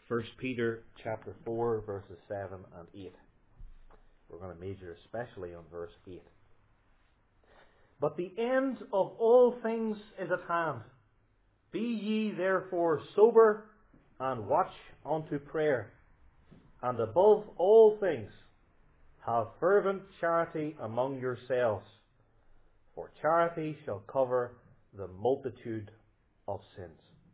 1 Peter chapter 4, verses 7 and 8. We're going to major especially on verse 8. But the end of all things is at hand. Be ye therefore sober, and watch unto prayer. And above all things, have fervent charity among yourselves, for charity shall cover the multitude of sins.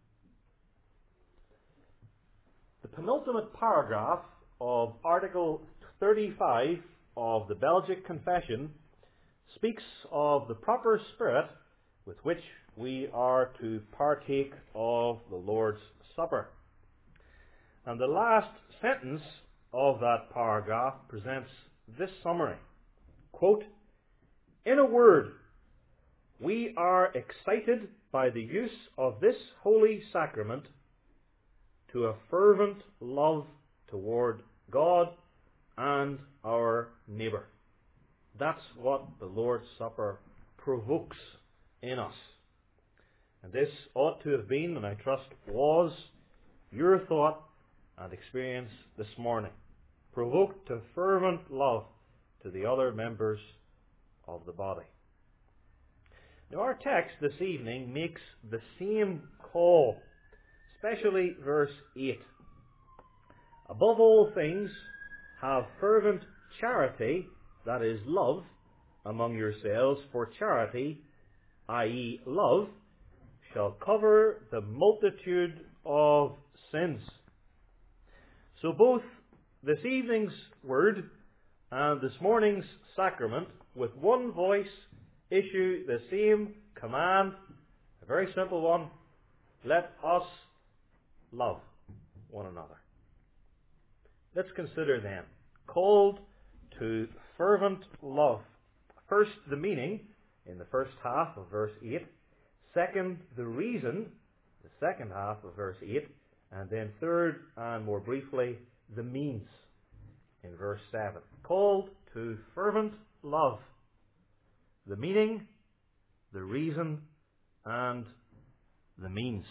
The penultimate paragraph of Article 35 of the Belgic Confession speaks of the proper spirit with which we are to partake of the Lord's Supper. And the last sentence of that paragraph presents this summary. Quote, "In a word, we are excited by the use of this holy sacrament to a fervent love toward God and our neighbour." That's what the Lord's Supper provokes in us. And this ought to have been, and I trust was, your thought and experience this morning. Provoked to fervent love to the other members of the body. Now our text this evening makes the same call, especially verse 8. Above all things, have fervent charity, that is love, among yourselves, for charity, i.e. love, shall cover the multitude of sins. So both this evening's word and this morning's sacrament, with one voice, issue the same command, a very simple one: let us love one another. Let's consider then, called to fervent love. First, the meaning in the first half of verse 8. Second, the reason, the second half of verse 8. And then third, and more briefly, the means in verse 7. Called to fervent love. The meaning, the reason, and the means.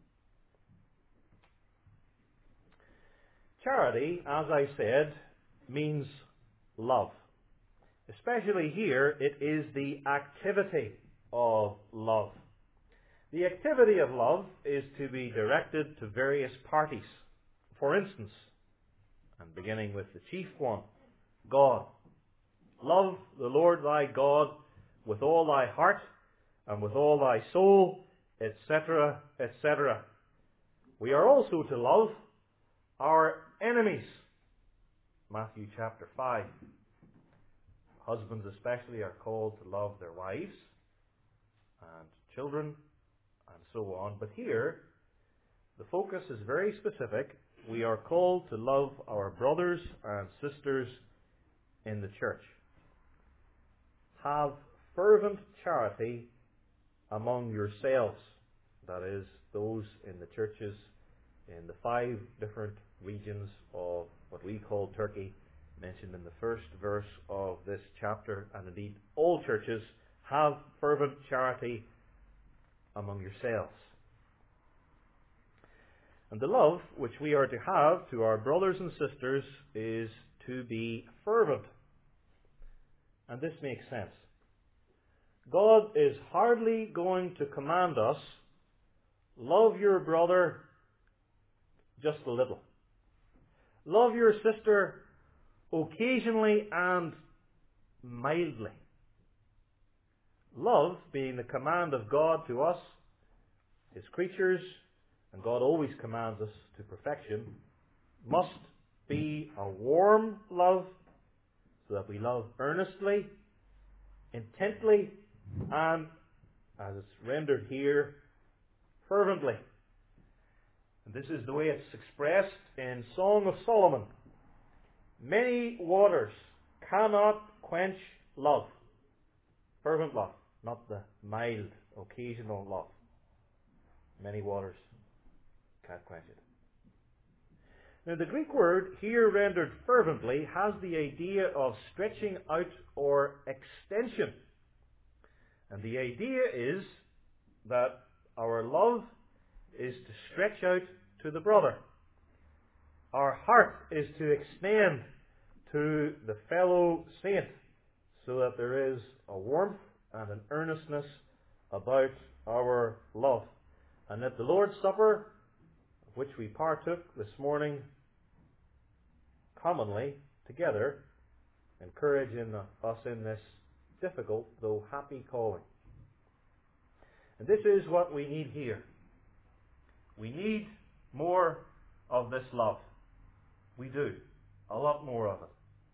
Charity, as I said, means love. Especially here, it is the activity of love. The activity of love is to be directed to various parties. For instance, and beginning with the chief one, God. Love the Lord thy God with all thy heart and with all thy soul, etc., etc. We are also to love our enemies. Matthew chapter 5. Husbands especially are called to love their wives and children and so on. But here, the focus is very specific. We are called to love our brothers and sisters in the church. Have fervent charity among yourselves. That is, those in the churches in the 5 different regions of what we call Turkey, mentioned in the first verse of this chapter, and indeed all churches. Have fervent charity among yourselves. And the love which we are to have to our brothers and sisters is to be fervent. And this makes sense. God is hardly going to command us, love your brother just a little. Love your sister occasionally and mildly. Love, being the command of God to us, His creatures, and God always commands us to perfection, must be a warm love, so that we love earnestly, intently, and, as it's rendered here, fervently. And this is the way it's expressed in Song of Solomon. Many waters cannot quench love. Fervent love, not the mild, occasional love. Many waters can't quench it. Now the Greek word here rendered fervently has the idea of stretching out or extension. And the idea is that our love is to stretch out to the brother. our heart is to extend to the fellow saint so that there is a warmth and an earnestness about our love. And at the Lord's Supper, which we partook this morning commonly together, encouraging us in this difficult though happy calling. And this is what we need here. We need more of this love. We do. A lot more of it.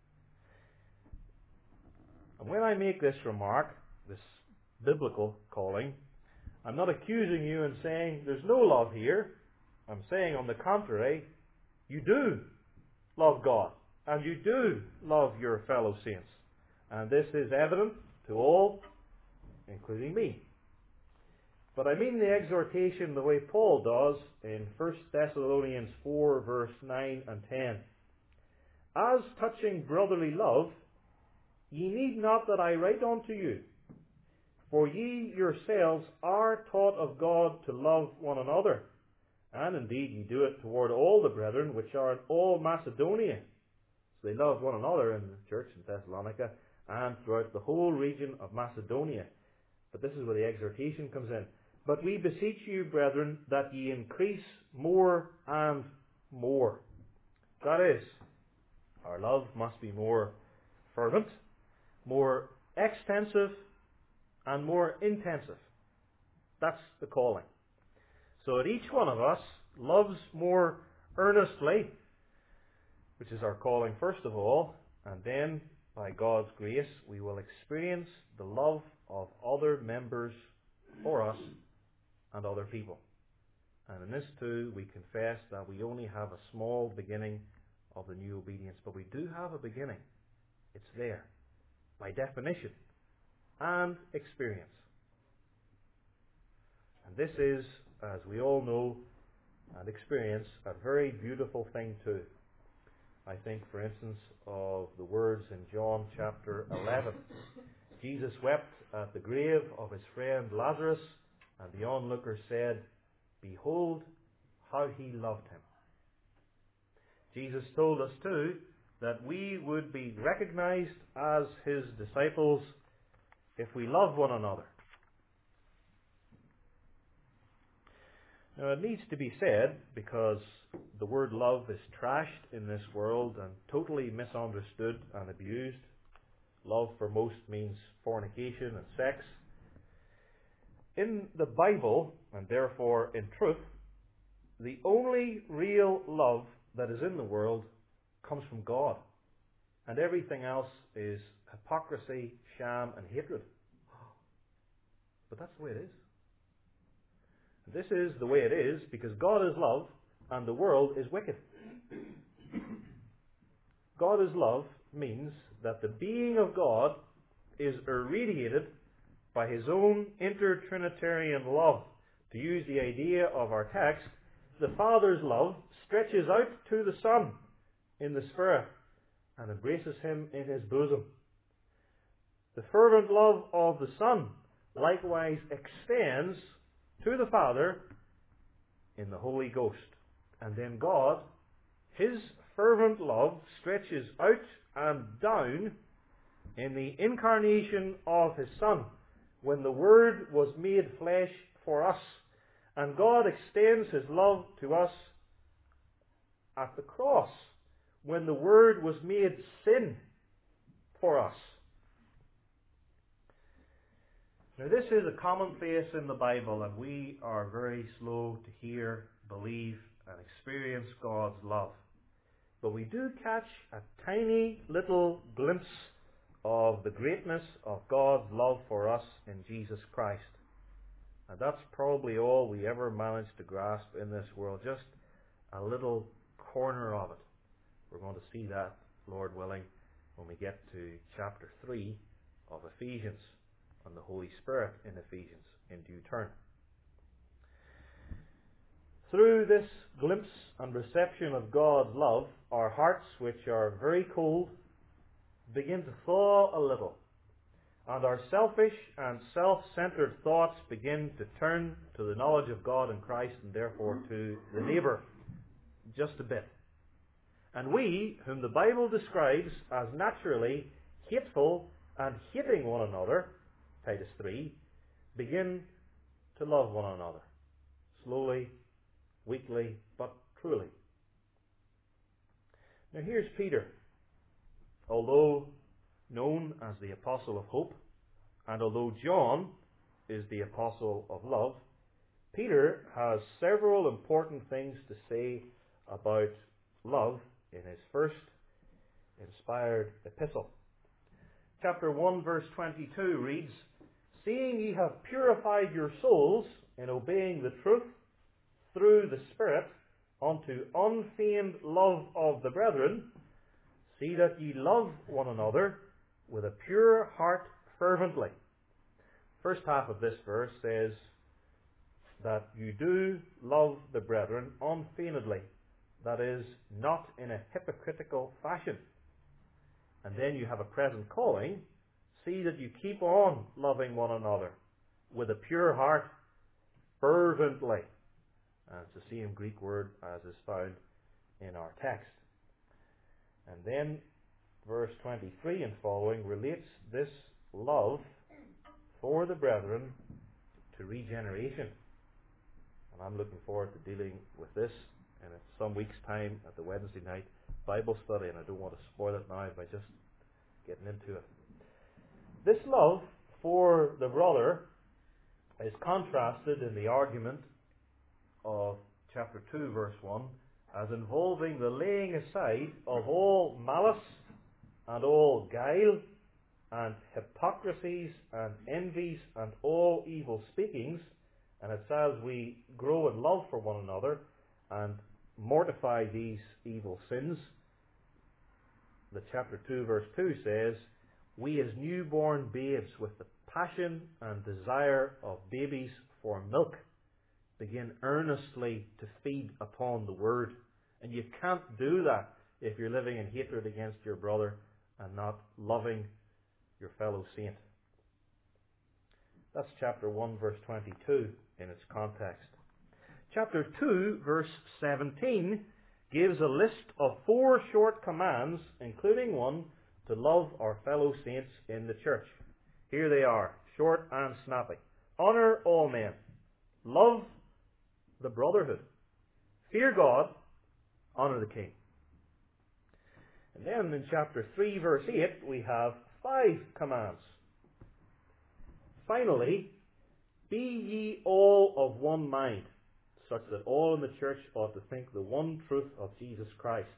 And when I make this remark, this biblical calling, I'm not accusing you and saying there's no love here. I'm saying, on the contrary, you do love God, and you do love your fellow saints. And this is evident to all, including me. But I mean the exhortation the way Paul does in 1 Thessalonians 4, verse 9 and 10. As touching brotherly love, ye need not that I write unto you, for ye yourselves are taught of God to love one another. And indeed ye do it toward all the brethren which are in all Macedonia. So they love one another in the church in Thessalonica and throughout the whole region of Macedonia. But this is where the exhortation comes in. But we beseech you, brethren, that ye increase more and more. That is, our love must be more fervent, more extensive, and more intensive. That's the calling. So that each one of us loves more earnestly, which is our calling first of all, and then, by God's grace, we will experience the love of other members for us and other people. And in this too, we confess that we only have a small beginning of the new obedience, but we do have a beginning. It's there, by definition and experience. And this is, as we all know and experience, a very beautiful thing too. I think, for instance, of the words in John chapter 11. Jesus wept at the grave of his friend Lazarus, and the onlooker said, Behold how he loved him. Jesus told us too that we would be recognized as his disciples if we love one another. Now, it needs to be said, because the word love is trashed in this world and totally misunderstood and abused. Love for most means fornication and sex. In the Bible, and therefore in truth, the only real love that is in the world comes from God. And everything else is hypocrisy, sham, and hatred. But that's the way it is. This is the way it is because God is love and the world is wicked. God is love means that the being of God is irradiated by his own inter-Trinitarian love. To use the idea of our text, the Father's love stretches out to the Son in the Spirit and embraces him in his bosom. The fervent love of the Son likewise extends to the Father in the Holy Ghost. And then God, his fervent love stretches out and down in the incarnation of his Son, when the Word was made flesh for us. And God extends his love to us at the cross, when the Word was made sin for us. Now, this is a commonplace in the Bible, and we are very slow to hear, believe, and experience God's love. But we do catch a tiny little glimpse of the greatness of God's love for us in Jesus Christ. And that's probably all we ever manage to grasp in this world, just a little corner of it. We're going to see that, Lord willing, when we get to chapter 3 of Ephesians, and the Holy Spirit in Ephesians in due turn. Through this glimpse and reception of God's love, our hearts, which are very cold, begin to thaw a little, and our selfish and self-centered thoughts begin to turn to the knowledge of God and Christ, and therefore to the neighbour, just a bit. And we, whom the Bible describes as naturally hateful and hating one another, Titus 3, begin to love one another. Slowly, weakly, but truly. Now here's Peter. Although known as the Apostle of Hope, and although John is the Apostle of Love, Peter has several important things to say about love in his first inspired epistle. Chapter 1 verse 22 reads, "Seeing ye have purified your souls in obeying the truth through the Spirit unto unfeigned love of the brethren, see that ye love one another with a pure heart fervently." First half of this verse says that you do love the brethren unfeignedly, that is, not in a hypocritical fashion. And then you have a present calling, see that you keep on loving one another with a pure heart fervently. And it's the same Greek word as is found in our text. And then verse 23 and following relates this love for the brethren to regeneration. And I'm looking forward to dealing with this in some week's time at the Wednesday night Bible study, and I don't want to spoil it now by just getting into it. This love for the brother is contrasted in the argument of chapter 2 verse 1 as involving the laying aside of all malice and all guile and hypocrisies and envies and all evil speakings. And it's as we grow in love for one another and mortify these evil sins that chapter 2 verse 2 says, "We as newborn babes with the passion and desire of babies for milk begin earnestly to feed upon the word." And you can't do that if you're living in hatred against your brother and not loving your fellow saint. That's chapter 1 verse 22 in its context. Chapter 2 verse 17 gives a list of 4 short commands, including one to love our fellow saints in the church. Here they are, short and snappy. Honour all men. Love the brotherhood. Fear God. Honour the king. And then in chapter 3 verse 8 we have 5 commands. Finally, be ye all of one mind, such that all in the church ought to think the one truth of Jesus Christ.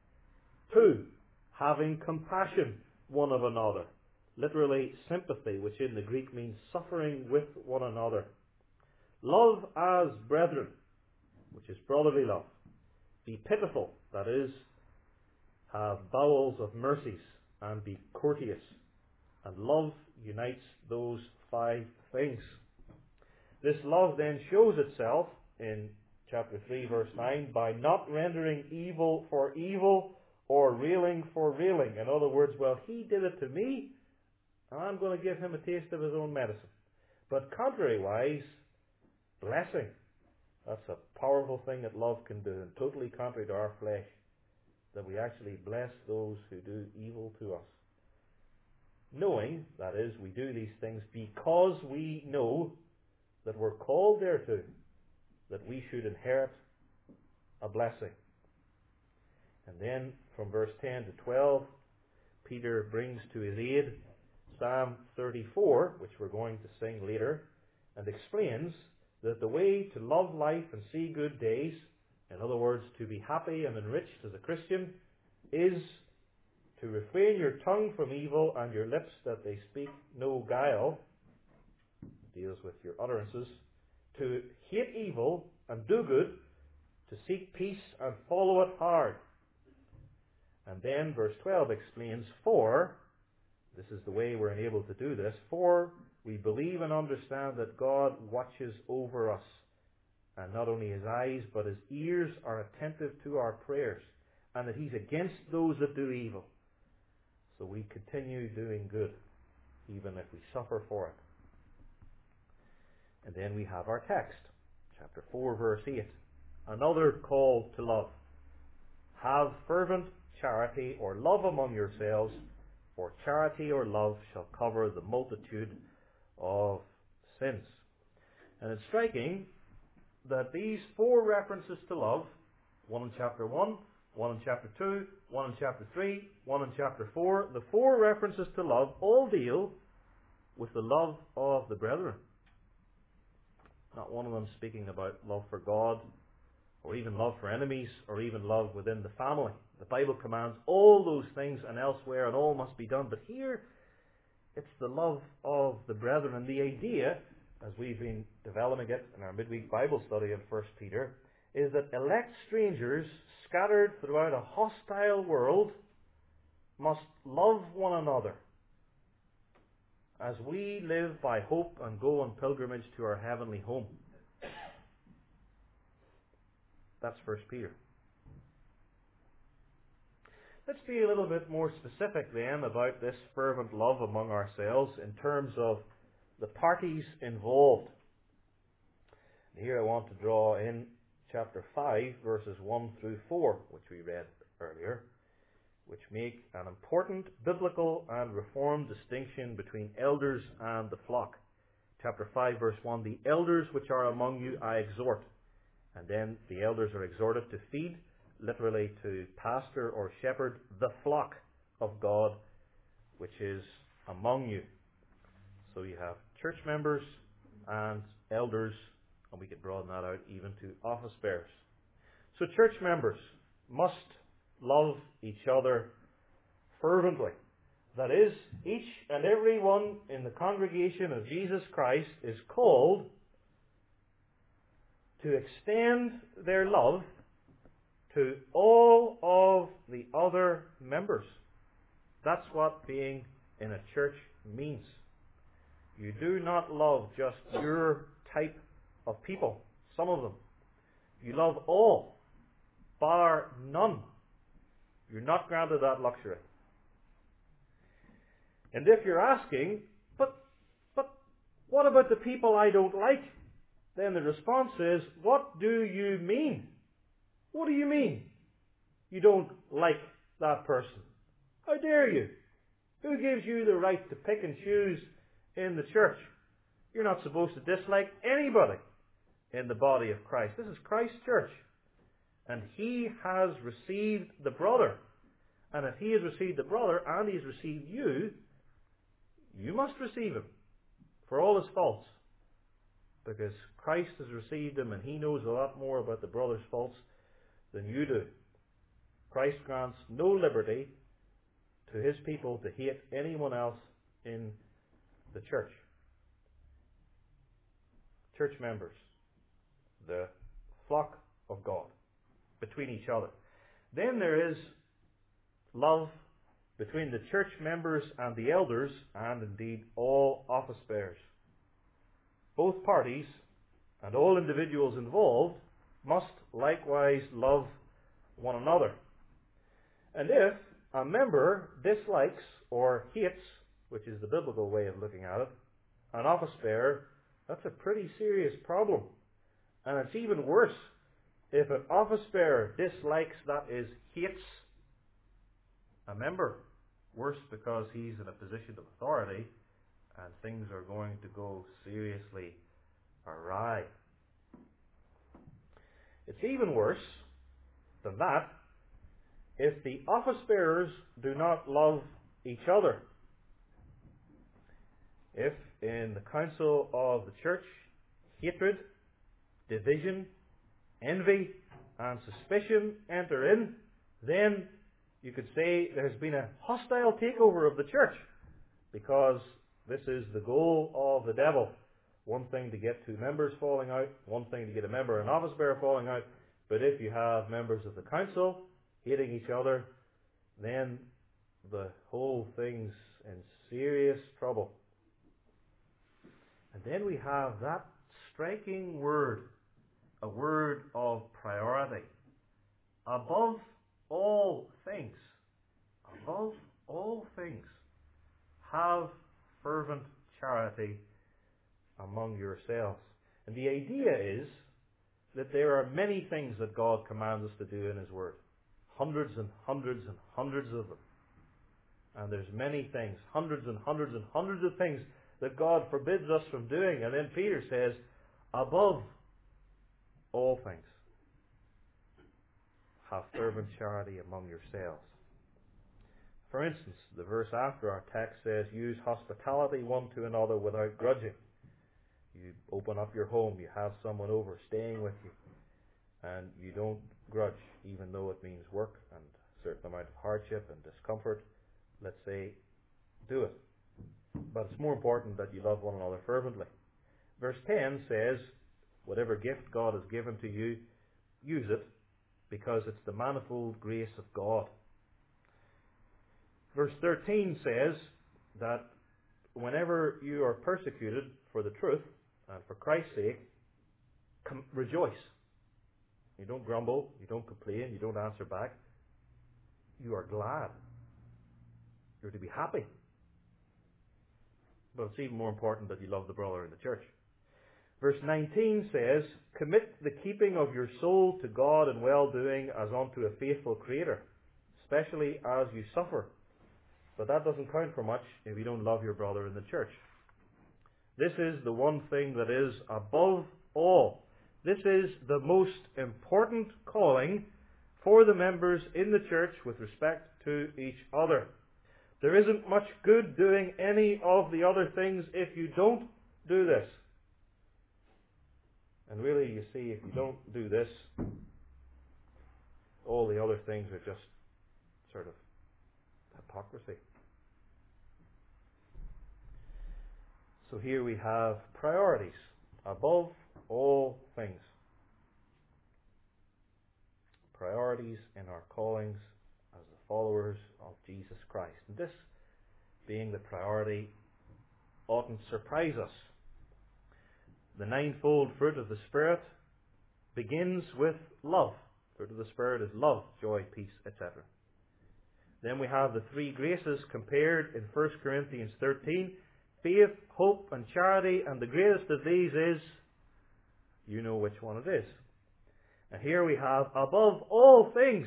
2, having compassion one of another. Literally sympathy, which in the Greek means suffering with one another. Love as brethren, which is brotherly love. Be pitiful, that is, have bowels of mercies, and be courteous. And love unites those 5 things. This love then shows itself in chapter 3 verse 9 by not rendering evil for evil or railing for railing. In other words, well, he did it to me, and I'm going to give him a taste of his own medicine. But contrariwise, blessing. That's a powerful thing that love can do, and totally contrary to our flesh, that we actually bless those who do evil to us. Knowing, that is, we do these things because we know that we're called thereto, that we should inherit a blessing. And then from verse 10 to 12, Peter brings to his aid Psalm 34, which we're going to sing later, and explains that the way to love life and see good days, in other words, to be happy and enriched as a Christian, is to refrain your tongue from evil and your lips that they speak no guile, deals with your utterances, to hate evil and do good, to seek peace and follow it hard. And then verse 12 explains, for, this is the way we're enabled to do this, for we believe and understand that God watches over us, and not only his eyes but his ears are attentive to our prayers, and that he's against those that do evil. So we continue doing good, even if we suffer for it. And then we have our text, chapter 4, verse 8. Another call to love. have fervent charity or love among yourselves, for charity or love shall cover the multitude of sins. And it's striking that these four references to love, one in chapter 1, one in chapter 2, one in chapter 3, one in chapter 4, the four references to love all deal with the love of the brethren. Not one of them speaking about love for God, or even love for enemies, or even love within the family. The Bible commands all those things and elsewhere, and all must be done. But here, it's the love of the brethren. And the idea, as we've been developing it in our midweek Bible study in 1 Peter, is that elect strangers scattered throughout a hostile world must love one another as we live by hope and go on pilgrimage to our heavenly home. That's 1 Peter. Let's be a little bit more specific then about this fervent love among ourselves in terms of the parties involved. And here I want to draw in chapter 5, verses 1 through 4, which we read earlier, which make an important biblical and reformed distinction between elders and the flock. Chapter 5, verse 1, the elders which are among you I exhort. And then the elders are exhorted to feed, literally to pastor or shepherd, the flock of God which is among you. So you have church members and elders, and we could broaden that out even to office bearers. So church members must love each other fervently. That is, each and every one in the congregation of Jesus Christ is called to extend their love to all of the other members. That's what being in a church means. You do not love just your type of people, some of them. You love all, bar none. You're not granted that luxury. And if you're asking, but what about the people I don't like? Then the response is, what do you mean? What do you mean you don't like that person? How dare you? Who gives you the right to pick and choose in the church? You're not supposed to dislike anybody in the body of Christ. This is Christ's church. And He has received the brother. And if He has received the brother and He has received you, you must receive Him for all His faults. Because Christ has received him and He knows a lot more about the brother's faults than you do. Christ grants no liberty to His people to hate anyone else in the church. Church members, the flock of God, between each other. Then there is love between the church members and the elders, and indeed all office bearers. Both parties and all individuals involved must likewise love one another. And if a member dislikes or hates, which is the biblical way of looking at it, an office bearer, that's a pretty serious problem. And it's even worse if an office bearer dislikes, that is, hates a member. Worse, because he's in a position of authority and things are going to go seriously awry. It's even worse than that if the office bearers do not love each other. If in the council of the church hatred, division, envy and suspicion enter in, then you could say there has been a hostile takeover of the church, because this is the goal of the devil. One thing to get two members falling out, one thing to get a member and office bearer falling out, but if you have members of the council hating each other, then the whole thing's in serious trouble. And then we have that striking word, a word of priority. Above all things, have fervent charity among yourselves. And the idea is that there are many things that God commands us to do in His Word. Hundreds and hundreds and hundreds of them. And there's many things, hundreds and hundreds and hundreds of things that God forbids us from doing. And then Peter says, above all things, have fervent charity among yourselves. For instance, the verse after our text says, use hospitality one to another without grudging. You open up your home, you have someone over staying with you, and you don't grudge, even though it means work and a certain amount of hardship and discomfort. Let's say, do it. But it's more important that you love one another fervently. Verse 10 says, whatever gift God has given to you, use it, because it's the manifold grace of God. Verse 13 says that whenever you are persecuted for the truth and for Christ's sake, rejoice. You don't grumble, you don't complain, you don't answer back. You are glad. You're to be happy. But it's even more important that you love the brother in the church. Verse 19 says, commit the keeping of your soul to God in well-doing as unto a faithful Creator, especially as you suffer. But that doesn't count for much if you don't love your brother in the church. This is the one thing that is above all. This is the most important calling for the members in the church with respect to each other. There isn't much good doing any of the other things if you don't do this. And really, you see, if you don't do this, all the other things are just sort of hypocrisy. So here we have priorities above all things. Priorities in our callings as the followers of Jesus Christ. And this being the priority oughtn't surprise us. The ninefold fruit of the Spirit begins with love. The fruit of the Spirit is love, joy, peace, etc. Then we have the three graces compared in 1 Corinthians 13. Faith, hope, and charity. And the greatest of these is, you know which one it is. And here we have, above all things,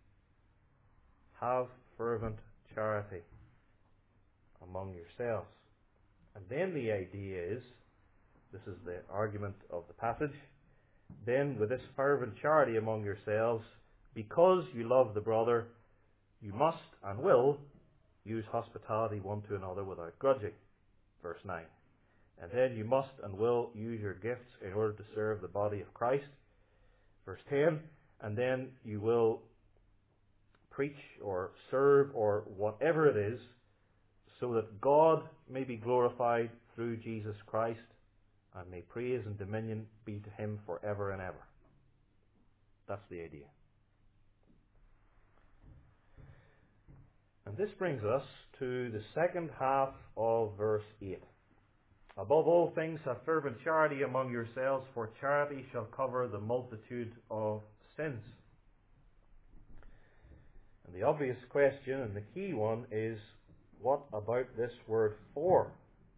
have fervent charity among yourselves. And then the idea is, this is the argument of the passage, then with this fervent charity among yourselves, because you love the brother, you must and will use hospitality one to another without grudging. Verse 9. And then you must and will use your gifts in order to serve the body of Christ. Verse 10. And then you will preach or serve or whatever it is, so that God may be glorified through Jesus Christ, and may praise and dominion be to Him forever and ever. That's the idea. And this brings us to the second half of verse 8. Above all things, have fervent charity among yourselves, for charity shall cover the multitude of sins. And the obvious question, and the key one, is what about this word for?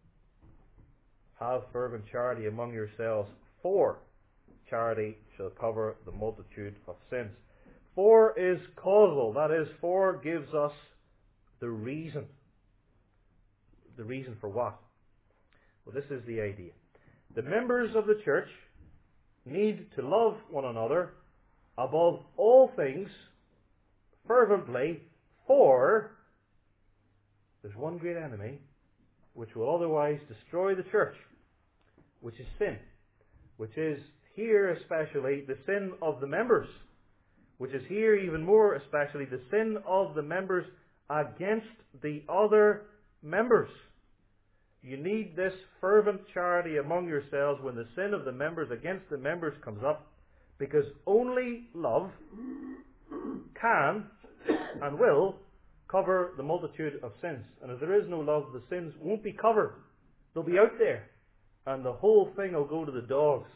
Have fervent charity among yourselves, for charity shall cover the multitude of sins. For is causal, that is, for gives us the reason. The reason for what? Well, this is the idea. The members of the church need to love one another above all things fervently, for there's one great enemy which will otherwise destroy the church, which is sin, which is here especially the sin of the members, which is here even more especially the sin of the members against the other members. You need this fervent charity among yourselves when the sin of the members against the members comes up, because only love can and will cover the multitude of sins. And if there is no love, the sins won't be covered. They'll be out there, and the whole thing will go to the dogs.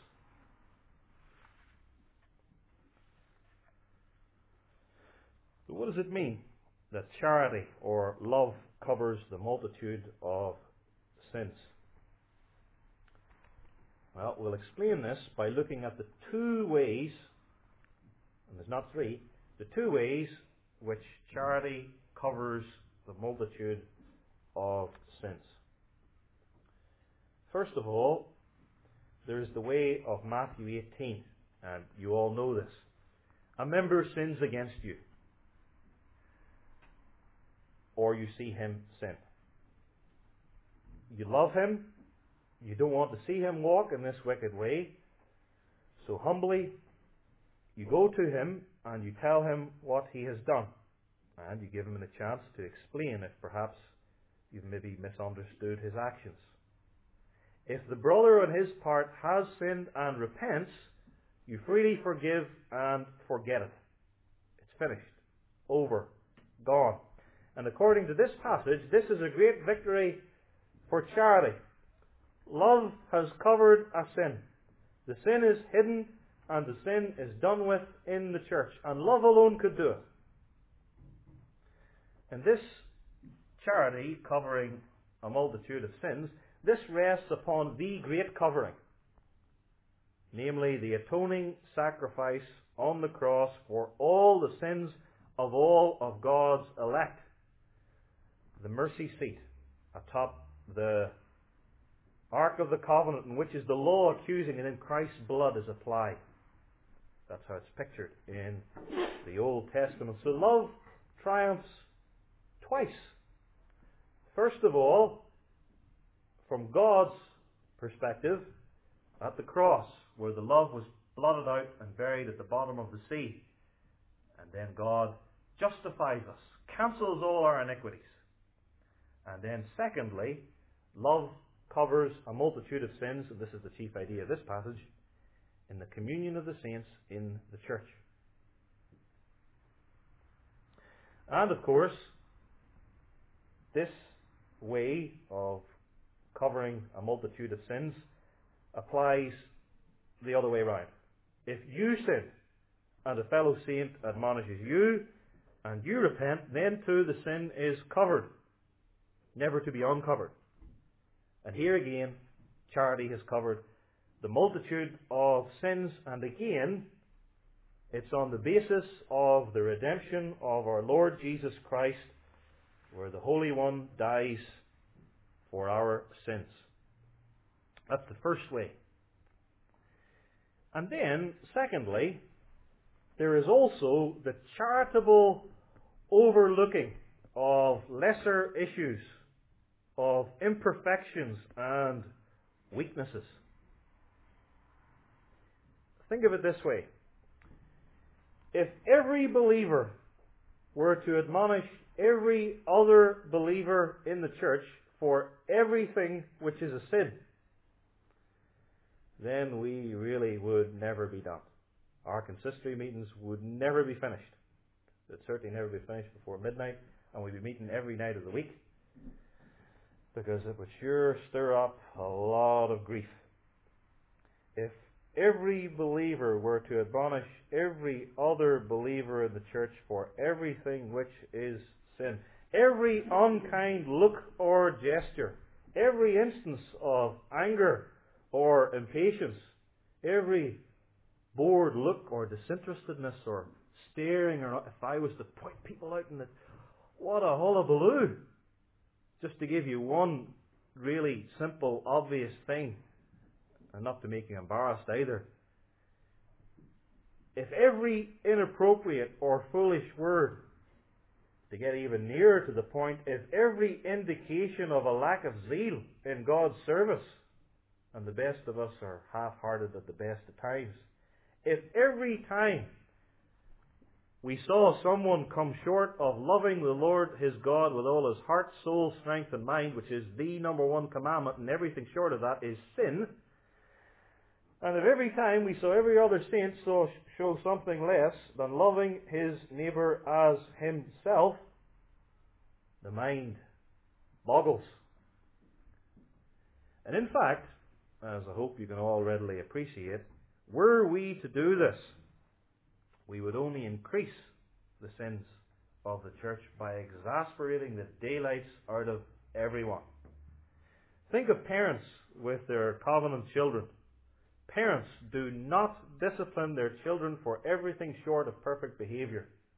So what does it mean that charity or love covers the multitude of sins? Well, we'll explain this by looking at the two ways, and there's not three, the two ways which charity covers the multitude of sins. First of all, there is the way of Matthew 18, and you all know this. A member sins against you, or you see him sin. You love him, you don't want to see him walk in this wicked way, so humbly you go to him and you tell him what he has done, and you give him a chance to explain if perhaps you've maybe misunderstood his actions. If the brother on his part has sinned and repents, you freely forgive and forget it. It's finished. Over. Gone. And according to this passage, this is a great victory for charity. Love has covered a sin. The sin is hidden and the sin is done with in the church. And love alone could do it. And this charity covering a multitude of sins, this rests upon the great covering, namely the atoning sacrifice on the cross for all the sins of all of God's elect. The mercy seat atop the Ark of the Covenant, in which is the law accusing, and then Christ's blood is applied. That's how it's pictured in the Old Testament. So love triumphs twice. First of all, from God's perspective, at the cross, where the love was blotted out and buried at the bottom of the sea. And then God justifies us, cancels all our iniquities. And then secondly, love covers a multitude of sins, and this is the chief idea of this passage, in the communion of the saints in the church. And of course, this way of covering a multitude of sins applies the other way around. If you sin and a fellow saint admonishes you and you repent, then too the sin is covered, never to be uncovered. And here again, charity has covered the multitude of sins, and again, it's on the basis of the redemption of our Lord Jesus Christ, where the Holy One dies for our sins. That's the first way. And then, secondly, there is also the charitable overlooking of lesser issues, of imperfections and weaknesses. Think of it this way. If every believer were to admonish every other believer in the church for everything which is a sin, then we really would never be done. Our consistory meetings would never be finished. They'd certainly never be finished before midnight, and we'd be meeting every night of the week, because it would sure stir up a lot of grief. If every believer were to admonish every other believer in the church for everything which is sin, every unkind look or gesture, every instance of anger or impatience, every bored look or disinterestedness or staring, or if I was to point people out in the, what a hullabaloo! Just to give you one really simple, obvious thing, and not to make you embarrassed either. If every inappropriate or foolish word, to get even nearer to the point, if every indication of a lack of zeal in God's service, and the best of us are half-hearted at the best of times, if every time we saw someone come short of loving the Lord his God with all his heart, soul, strength and mind, which is the number one commandment, and everything short of that is sin, and if every time we saw every other saint show something less than loving his neighbour as himself, the mind boggles. And in fact, as I hope you can all readily appreciate, were we to do this, we would only increase the sins of the church by exasperating the daylights out of everyone. Think of parents with their covenant children. Parents do not discipline their children for everything short of perfect behaviour.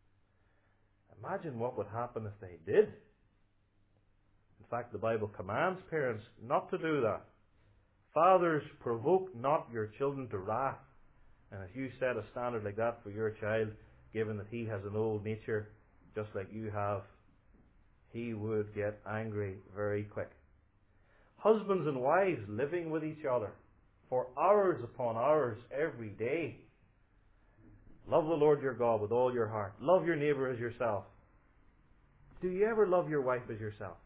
Imagine what would happen if they did. In fact, the Bible commands parents not to do that. Fathers, provoke not your children to wrath. And if you set a standard like that for your child, given that he has an old nature, just like you have, he would get angry very quick. Husbands and wives living with each other for hours upon hours every day. Love the Lord your God with all your heart. Love your neighbour as yourself. Do you ever love your wife as yourself?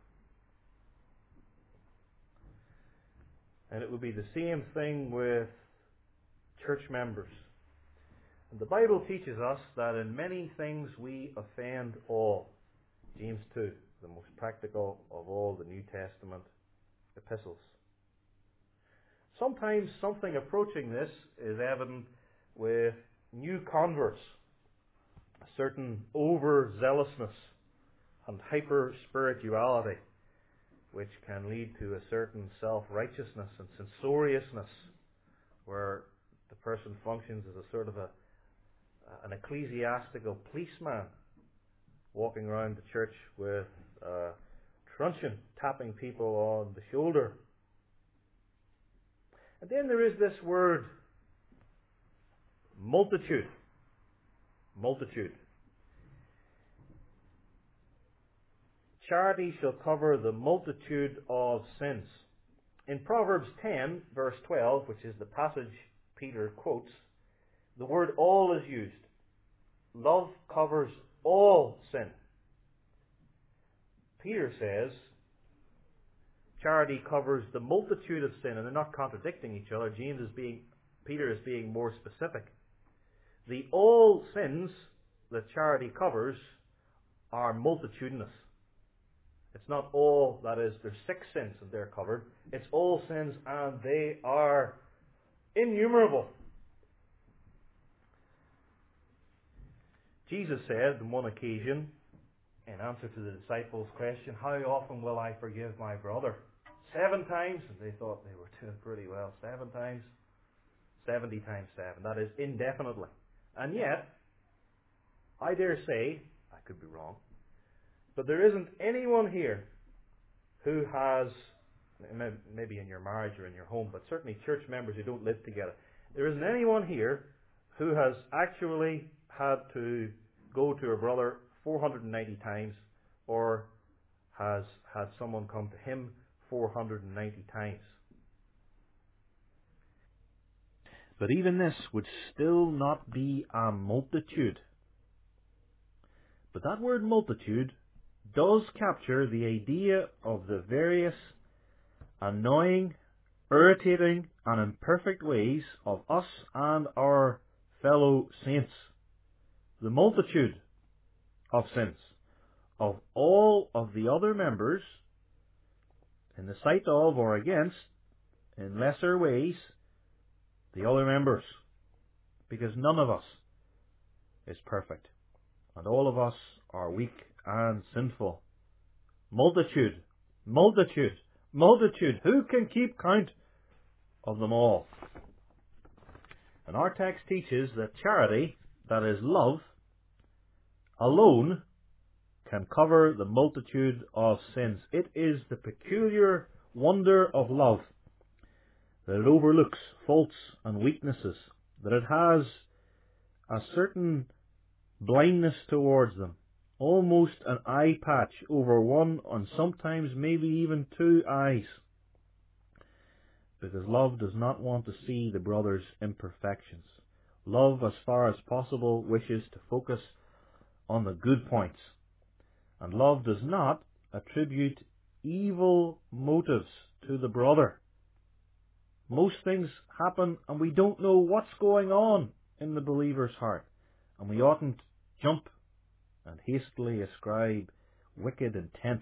And it would be the same thing with church members. And the Bible teaches us that in many things we offend all. James 2, the most practical of all the New Testament epistles. Sometimes something approaching this is evident with new converts, a certain overzealousness and hyper-spirituality, which can lead to a certain self-righteousness and censoriousness, where the person functions as a sort of an ecclesiastical policeman, walking around the church with a truncheon, tapping people on the shoulder. And then there is this word, multitude. Multitude. Charity shall cover the multitude of sins. In Proverbs 10, verse 12, which is the passage Peter quotes, the word all is used. Love covers all sin. Peter says charity covers the multitude of sin, and they're not contradicting each other. Peter is being more specific. The all sins that charity covers are multitudinous. It's not all, that is, there's 6 sins and they're covered. It's all sins and they are innumerable. Jesus said on one occasion, in answer to the disciples' question, how often will I forgive my brother? 7 times? And they thought they were doing pretty well. 7 times? 70 times 7. That is indefinitely. And yet, I dare say, I could be wrong, but there isn't anyone here who has, maybe in your marriage or in your home, but certainly church members who don't live together, there isn't anyone here who has actually had to go to a brother 490 times or has had someone come to him 490 times. But even this would still not be a multitude. But that word multitude does capture the idea of the various annoying, irritating, and imperfect ways of us and our fellow saints. The multitude of sins of all of the other members, in the sight of or against, in lesser ways, the other members. Because none of us is perfect. And all of us are weak and sinful. Multitude, multitude, multitude. Who can keep count of them all? And our text teaches that charity, that is love, alone can cover the multitude of sins. It is the peculiar wonder of love that it overlooks faults and weaknesses, that it has a certain blindness towards them, almost an eye patch over one and sometimes maybe even 2 eyes. Because love does not want to see the brother's imperfections. Love, as far as possible, wishes to focus on the good points. And love does not attribute evil motives to the brother. Most things happen and we don't know what's going on in the believer's heart. And we oughtn't jump and hastily ascribe wicked intent.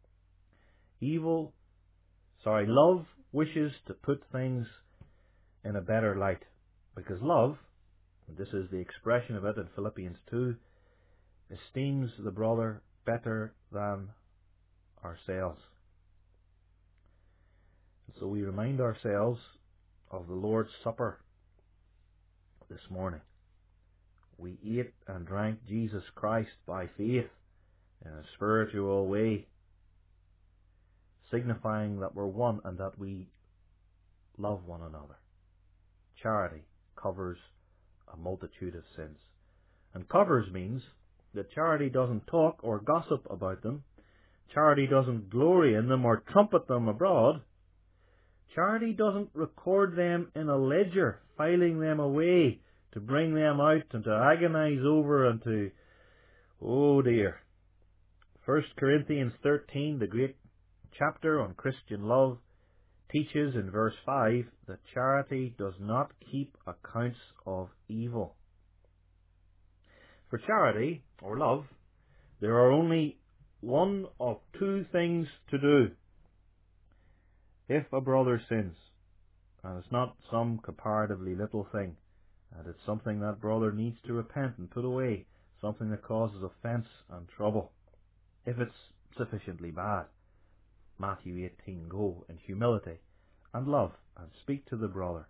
Love wishes to put things in a better light. Because love, and this is the expression of it in Philippians 2, esteems the brother better than ourselves. And so we remind ourselves of the Lord's Supper this morning. We ate and drank Jesus Christ by faith in a spiritual way, signifying that we're one and that we love one another. Charity covers a multitude of sins. And covers means that charity doesn't talk or gossip about them. Charity doesn't glory in them or trumpet them abroad. Charity doesn't record them in a ledger, filing them away to bring them out and to agonize over and to, oh dear. 1 Corinthians 13, the great chapter on Christian love, teaches in verse 5 that charity does not keep accounts of evil. For charity, or love, there are only one of two things to do. If a brother sins, and it's not some comparatively little thing, and it's something that brother needs to repent and put away, something that causes offence and trouble, if it's sufficiently bad, Matthew 18, go in humility and love and speak to the brother.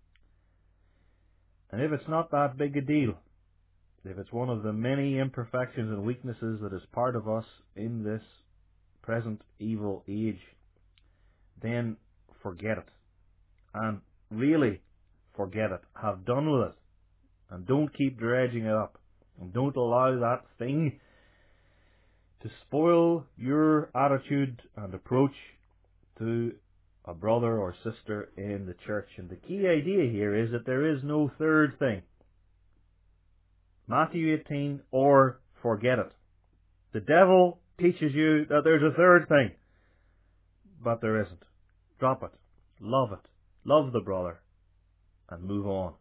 And if it's not that big a deal, if it's one of the many imperfections and weaknesses that is part of us in this present evil age, then forget it. And really forget it. Have done with it. And don't keep dredging it up. And don't allow that thing to spoil your attitude and approach to a brother or sister in the church. And the key idea here is that there is no third thing. Matthew 18, or forget it. The devil teaches you that there's a third thing, but there isn't. Drop it. Love it. Love the brother and move on.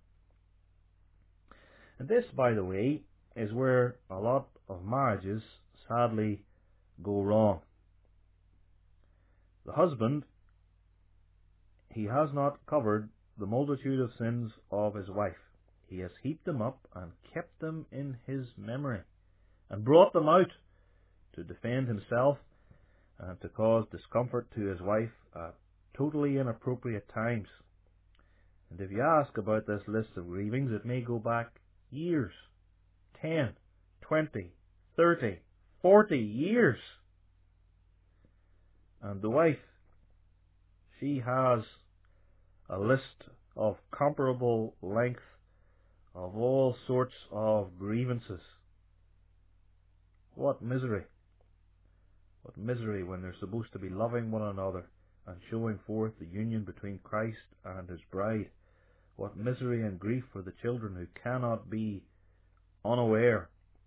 And this, by the way, is where a lot of marriages sadly go wrong. The husband, he has not covered the multitude of sins of his wife. He has heaped them up and kept them in his memory and brought them out to defend himself and to cause discomfort to his wife at totally inappropriate times. And if you ask about this list of grievings, it may go back years, 10, 20, 30, 40 years. And the wife, she has a list of comparable length of all sorts of grievances. What misery. What misery when they're supposed to be loving one another and showing forth the union between Christ and his bride. What misery and grief for the children who cannot be unaware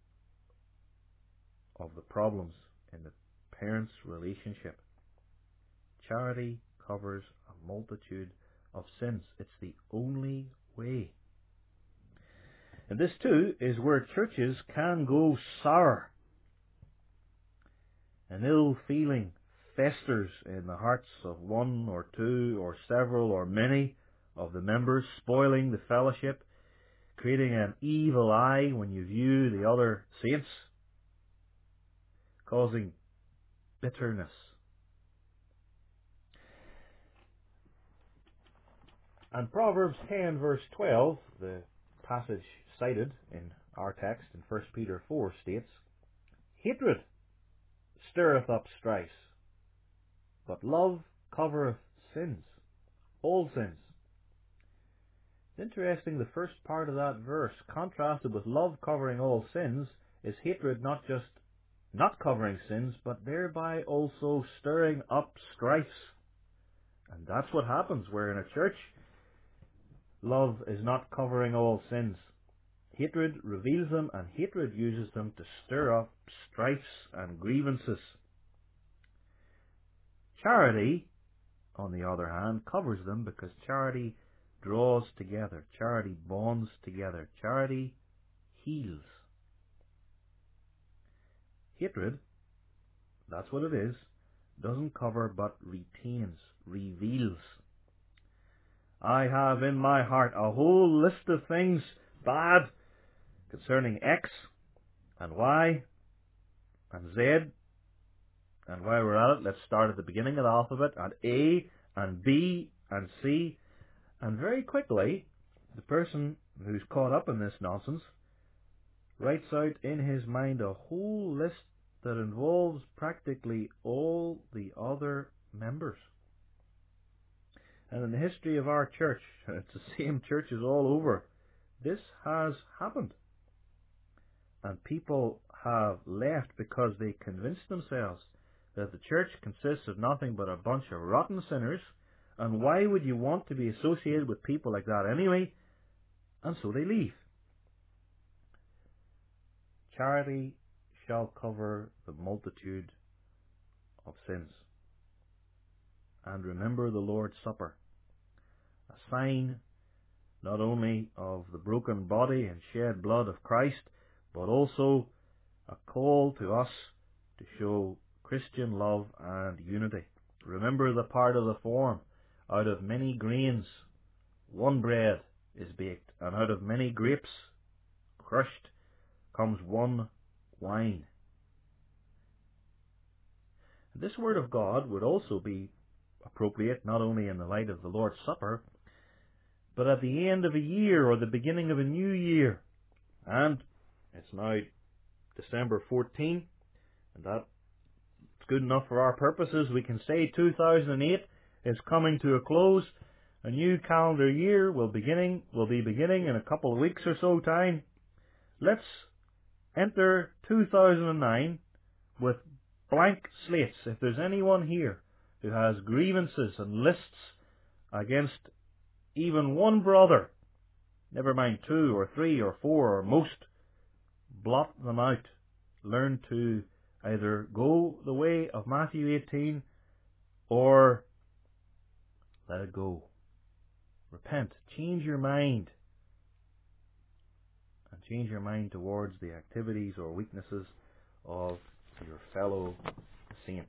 of the problems in the parents' relationship. Charity covers a multitude of sins. It's the only way. And this too is where churches can go sour. An ill feeling festers in the hearts of one or two or several or many of the members, spoiling the fellowship, creating an evil eye when you view the other saints, causing bitterness. And Proverbs 10 verse 12, the passage cited in our text in 1 Peter 4 states, hatred stirreth up strife, but love covereth sins, all sins. It's interesting, the first part of that verse, contrasted with love covering all sins, is hatred not just not covering sins, but thereby also stirring up strifes. And that's what happens where in a church love is not covering all sins. Hatred reveals them, and hatred uses them to stir up strifes and grievances. Charity, on the other hand, covers them because charity draws together. Charity bonds together. Charity heals. Hatred, that's what it is, doesn't cover but retains, reveals. I have in my heart a whole list of things bad concerning X and Y and Z. And while we're at it, let's start at the beginning of the alphabet at A and B and C. And very quickly, the person who's caught up in this nonsense writes out in his mind a whole list that involves practically all the other members. And in the history of our church, and it's the same churches all over, this has happened. And people have left because they convinced themselves that the church consists of nothing but a bunch of rotten sinners, and why would you want to be associated with people like that anyway? And so they leave. Charity shall cover the multitude of sins. And remember the Lord's Supper, a sign not only of the broken body and shed blood of Christ, but also a call to us to show Christian love and unity. Remember the part of the form, out of many grains one bread is baked, and out of many grapes crushed comes one wine. This word of God would also be appropriate not only in the light of the Lord's Supper, but at the end of a year or the beginning of a new year. And it's now December 14, and that's good enough for our purposes. We can say 2008 is coming to a close. A new calendar year will be beginning in a couple of weeks or so time. Let's enter 2009 with blank slates. If there's anyone here who has grievances and lists against even one brother, never mind 2 or 3 or 4 or most, blot them out. Learn to either go the way of Matthew 18 or let it go. Repent. Change your mind. And change your mind towards the activities or weaknesses of your fellow saint.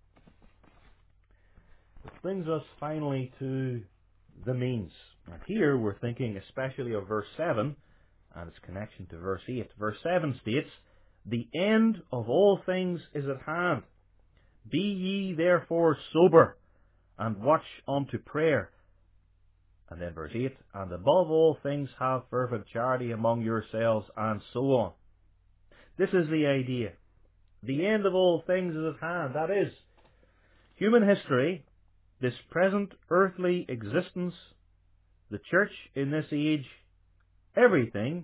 Which brings us finally to the means. And here we're thinking especially of verse 7 and its connection to verse 8. Verse 7 states, "The end of all things is at hand. Be ye therefore sober, and watch unto prayer." And then verse 8, "And above all things have fervent charity among yourselves," and so on. This is the idea. The end of all things is at hand. That is, human history, this present earthly existence, the church in this age, everything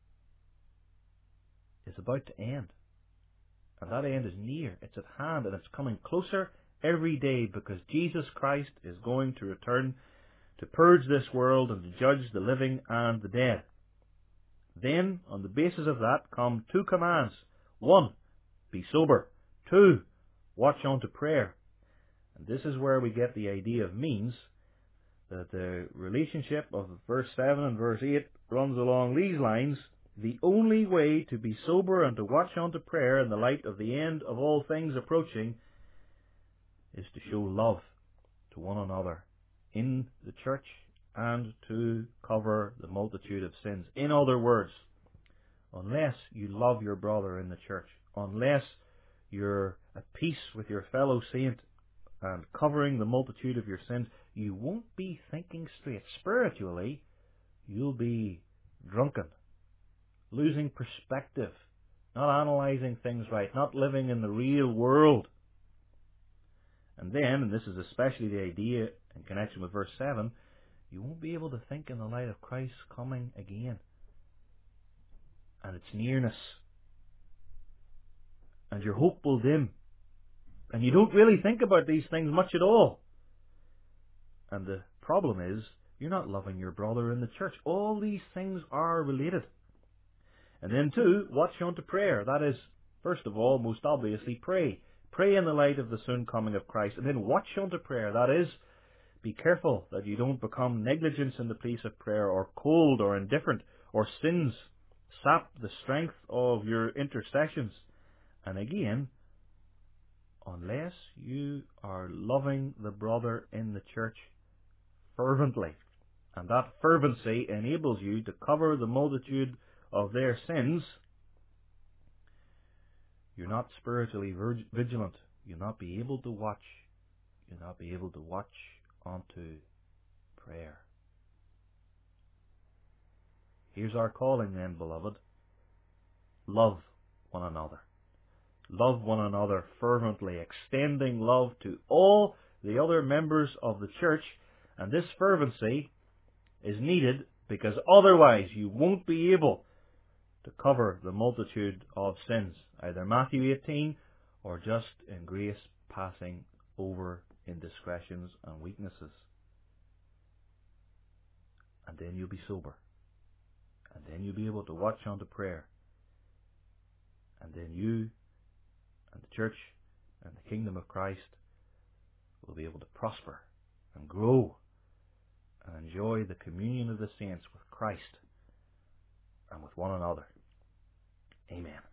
is about to end. And that end is near. It's at hand, and it's coming closer every day, because Jesus Christ is going to return to purge this world and to judge the living and the dead. Then, on the basis of that, come 2 commands. 1, be sober. 2, watch unto prayer. And this is where we get the idea of means, that the relationship of verse 7 and verse 8 runs along these lines. The only way to be sober and to watch unto prayer in the light of the end of all things approaching is to show love to one another in the church and to cover the multitude of sins. In other words, unless you love your brother in the church, unless you're at peace with your fellow saint and covering the multitude of your sins, you won't be thinking straight. Spiritually, you'll be drunken, losing perspective, not analysing things right, not living in the real world. And then, and this is especially the idea in connection with verse 7, you won't be able to think in the light of Christ's coming again and its nearness. And your hope will dim. And you don't really think about these things much at all. And the problem is, you're not loving your brother in the church. All these things are related. And then 2, watch unto prayer. That is, first of all, most obviously, pray. Pray in the light of the soon coming of Christ. And then watch unto prayer. That is, be careful that you don't become negligent in the place of prayer, or cold or indifferent, or sins sap the strength of your intercessions. And again, unless you are loving the brother in the church fervently, and that fervency enables you to cover the multitude of their sins, you're not spiritually vigilant. You'll not be able to watch. You'll not be able to watch unto prayer. Here's our calling then, beloved. Love one another. love one another fervently, extending love to all the other members of the church. And this fervency is needed because otherwise you won't be able to cover the multitude of sins, either Matthew 18 or just in grace passing over indiscretions and weaknesses. And then you'll be sober. And then you'll be able to watch unto prayer. And then you and the church and the kingdom of Christ will be able to prosper and grow and enjoy the communion of the saints with Christ and with one another. Amen.